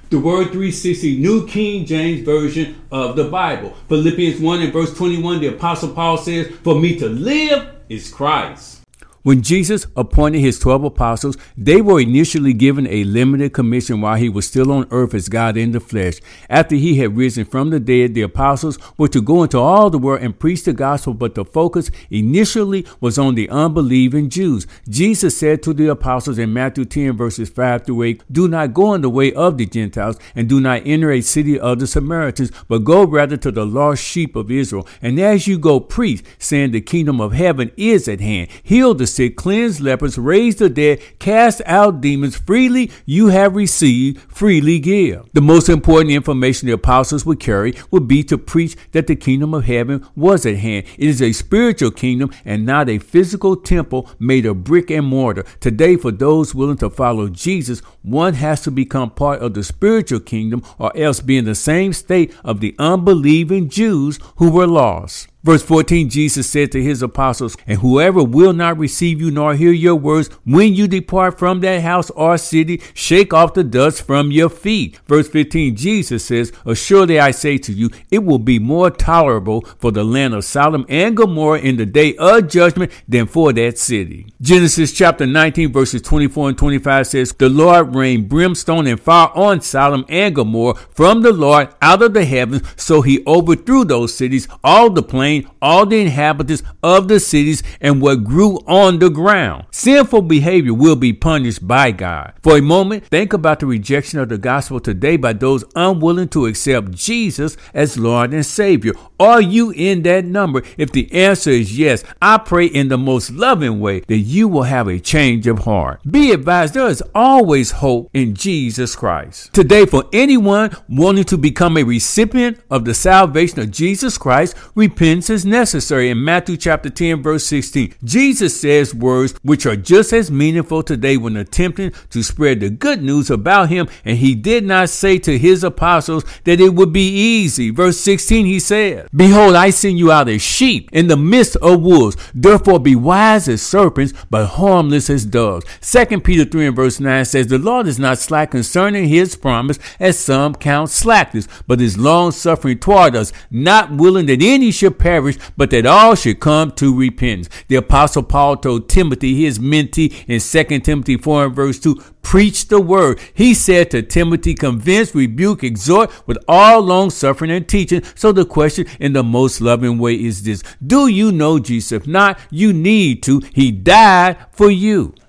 The Word 360, New King James Version of the Bible. Philippians 1 and verse 21, the Apostle Paul says, "For me to live is Christ." When Jesus appointed his 12 apostles, they were initially given a limited commission while he was still on earth as God in the flesh. After he had risen from the dead, the apostles were to go into all the world and preach the gospel, but the focus initially was on the unbelieving Jews. Jesus said to the apostles in Matthew 10 verses 5 through 8, "Do not go in the way of the Gentiles, and do not enter a city of the Samaritans, but go rather to the lost sheep of Israel. And as you go, preach, saying the kingdom of heaven is at hand. Heal the sick, cleanse lepers, raise the dead, cast out demons. Freely you have received, freely give." The most important information the apostles would carry would be to preach that the kingdom of heaven was at hand. It is a spiritual kingdom and not a physical temple made of brick and mortar. Today, for those willing to follow Jesus, one has to become part of the spiritual kingdom or else be in the same state of the unbelieving Jews who were lost. Verse 14, Jesus said to his apostles, "And whoever will not receive you nor hear your words, when you depart from that house or city, shake off the dust from your feet." Verse 15, Jesus says, "Assuredly I say to you, it will be more tolerable for the land of Sodom and Gomorrah in the day of judgment than for that city." Genesis chapter 19 verses 24 and 25 says, "The Lord rained brimstone and fire on Sodom and Gomorrah from the Lord out of the heavens, so he overthrew those cities, all the plain, all the inhabitants of the cities, and what grew on the ground." Sinful behavior will be punished by God. For a moment, think about the rejection of the gospel today by those unwilling to accept Jesus as Lord and Savior. Are you in that number? If the answer is yes, I pray in the most loving way that you will have a change of heart. Be advised, there is always hope in Jesus Christ. Today, for anyone wanting to become a recipient of the salvation of Jesus Christ, repentance is necessary. In Matthew chapter 10 verse 16, Jesus says words which are just as meaningful today when attempting to spread the good news about him, and he did not say to his apostles that it would be easy. Verse 16, he said, "Behold, I send you out as sheep in the midst of wolves. Therefore be wise as serpents, but harmless as doves." 2 Peter 3 and verse 9 says, "The Lord is not slack concerning his promise, as some count slackness, but is long suffering toward us, not willing that any should perish, but that all should come to repentance." The apostle Paul told Timothy, his mentee, in 2 Timothy 4 and verse 2, "Preach the word." He said to Timothy, "Convince, rebuke, exhort with all long suffering and teaching." So the question in the most loving way is this: do you know Jesus? If not, you need to. He died for you.